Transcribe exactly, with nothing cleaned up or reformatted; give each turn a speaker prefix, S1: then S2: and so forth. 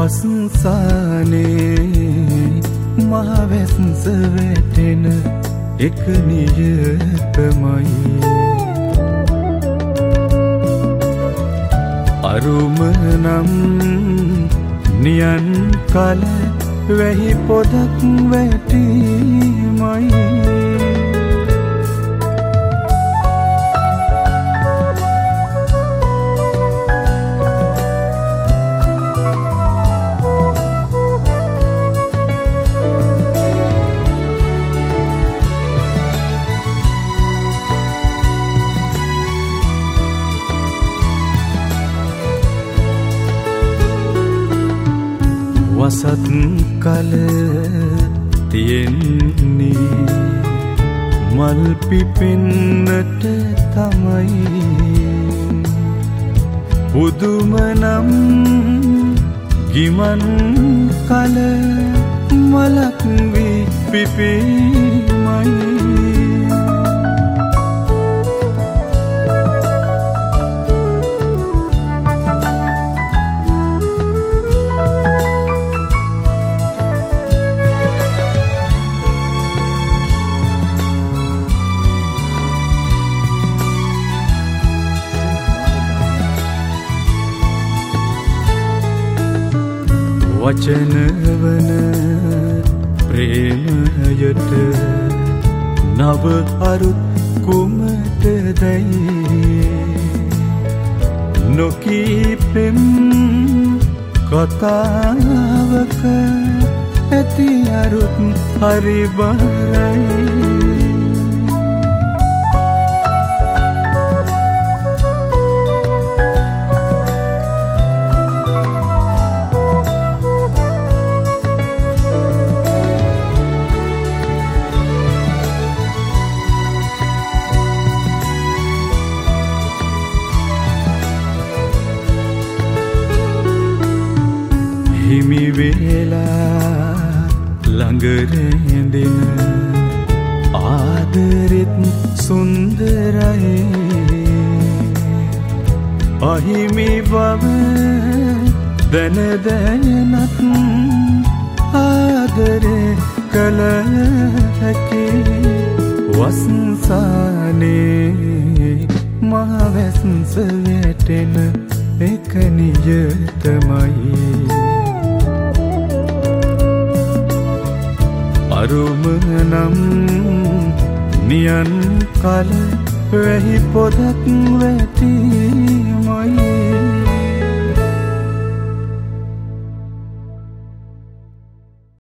S1: වසන්සානේ මහවැස්ස වැටෙන එක නියතමයි අරුම නම් නියන් කල වැහි පොදක් වැටීමයි වසත් කල තියෙන්නේ මල් පිපෙන්නට තමයි පුදුම නම් ගිමන් කල මලක් වී පිපීමයි වචනවන ප්‍රේමයට නව අරුත් කුමටදයි නොකීපෙම් කතාවක ඇති අරුත් හරි බරයි හිමි වේලා ළඟරැඳෙන ආදරෙත් සුන්දරයි අහිමි බව දැන දැනත් ආදරේ කළ හැකි වසන්සානේ මහවැස්ස වැටෙන එක නියතමයි අරුම නම් නියන් කල වැහි පොදක් වැටී